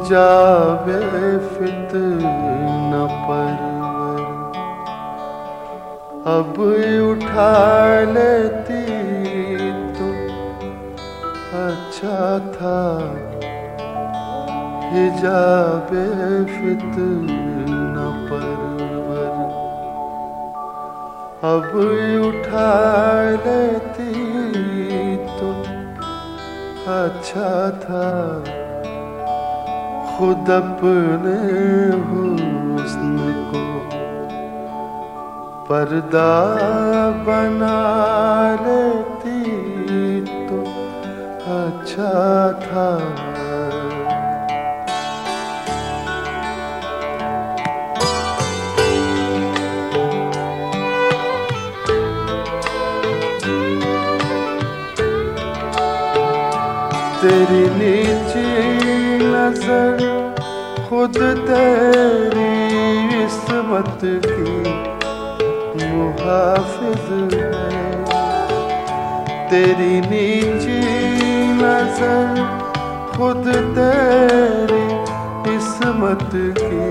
जावे फितना परवर, अब उठा लेती तो अच्छा था। हिजाबे फितना परवर, अब उठा लेती तो अच्छा था। खुद अपने हुस्न को पर्दा बना लेती तो अच्छा था। तेरी नीची नजर खुद तेरी इस्मत की मुहाफिज है। तेरी नीची नजर खुद तेरी इस्मत की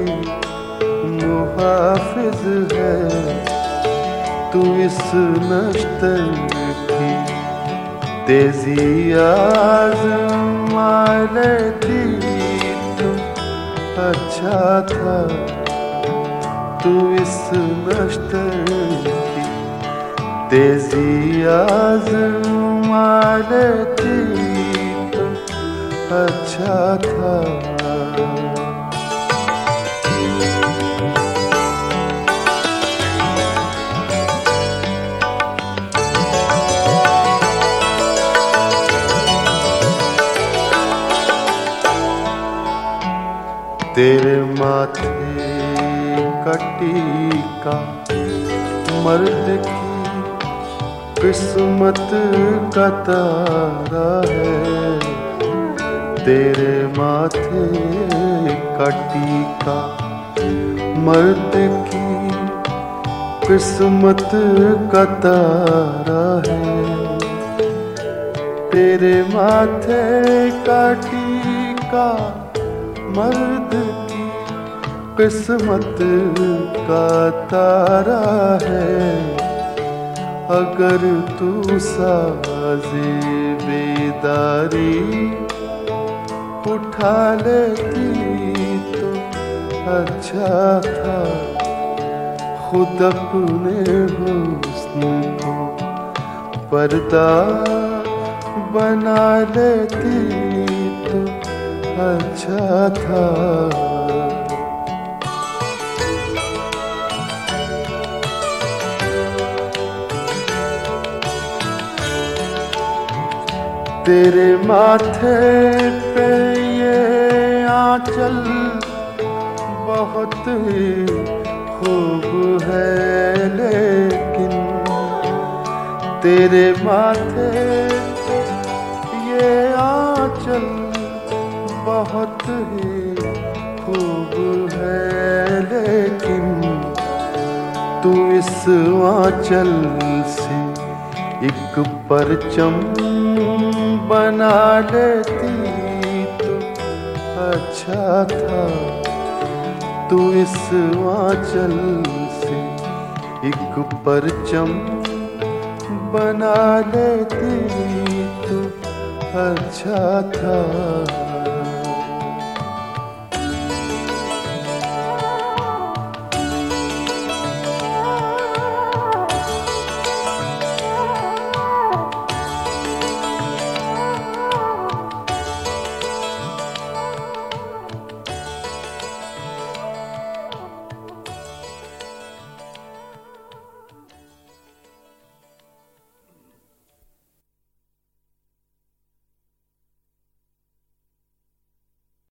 मुहाफिज है। तू इस नश्तर की तेजी आज़मा लेती तो अच्छा था। तू इस नश्तर की तेजी आज़मा लेती तो अच्छा था। तेरे माथे का टीका मर्द की किस्मत का तारा है। तेरे माथे का टीका मर्द की किस्मत का तारा है। तेरे माथे का टीका मर्द की किस्मत का तारा है। अगर तू साज़े बेदारी उठा लेती तो अच्छा था। खुद अपने हुस्न को पर्दा बना लेती तो अच्छा था। तेरे माथे पे ये आंचल बहुत ही खूब है, लेकिन तेरे माथे पे ये आंचल बहुत ही खूब है। लेकिन तू इस आंचल से एक परचम बना लेती तो अच्छा था। तू इस आंचल से एक परचम बना लेती तो अच्छा था।